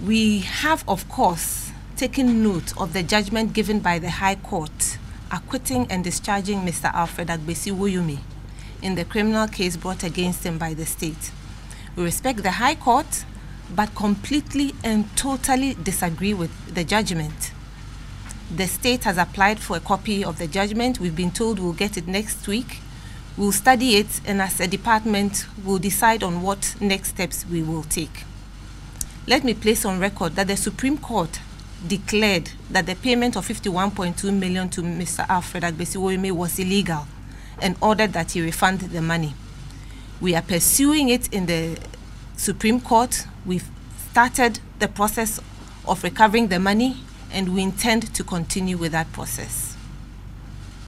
We have, of course, taken note of the judgment given by the High Court acquitting and discharging Mr. Alfred Agbesi Woyumi in the criminal case brought against him by the state. We respect the High Court, but completely and totally disagree with the judgment. The state has applied for a copy of the judgment. We've been told we'll get it next week. We'll study it, and as a department, we'll decide on what next steps we will take. Let me place on record that the Supreme Court declared that the payment of 51.2 million to Mr. Alfred Agbesi Woyumi was illegal and ordered that he refund the money. We are pursuing it in the Supreme Court. We've started the process of recovering the money, and we intend to continue with that process.